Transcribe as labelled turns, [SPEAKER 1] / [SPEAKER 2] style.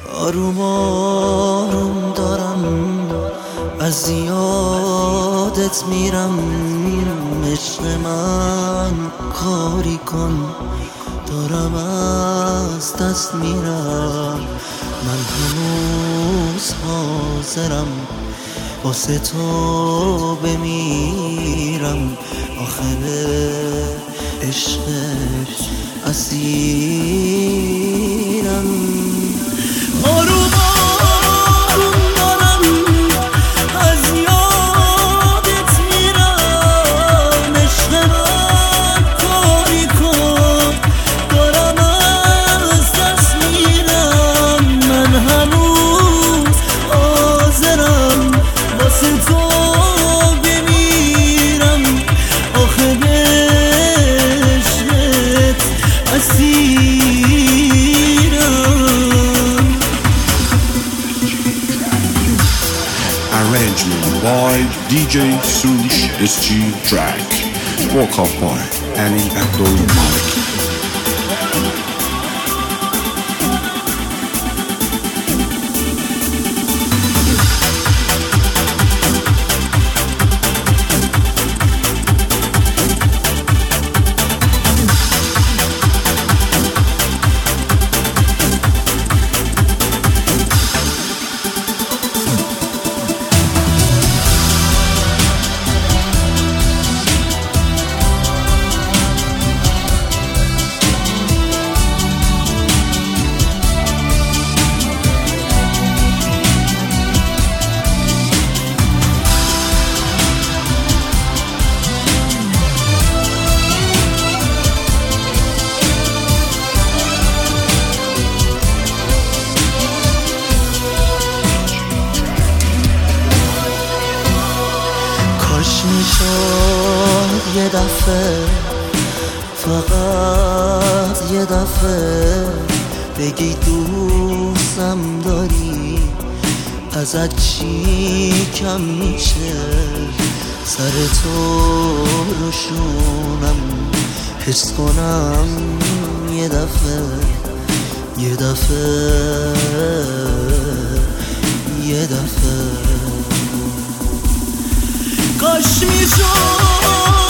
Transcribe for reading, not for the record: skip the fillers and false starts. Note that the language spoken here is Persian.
[SPEAKER 1] آروم آروم دارم از یادت میرم، عشق من کاری کن دارم از دست میرم. من هنوز حاضرم واسه تو بمیرم، آخر عشقت اسیرم. آروم آروم دارم از یادت میرم، عشق من کاری کن دارم از دست میرم. من هنوز حاضرم واسه تو بمیرم، آخه عشقت اسیرم.
[SPEAKER 2] Arrangement by DJ Sush SG Track. Walk up by Annie Abdul Malik.
[SPEAKER 1] کاش میشد یه دفعه، فقط یه دفعه بگی دوستم داری، ازت چی کم میشه سر تو رو شونم، حس کنم یه دفعه، یه دفعه، یه دفعه. کاش میشد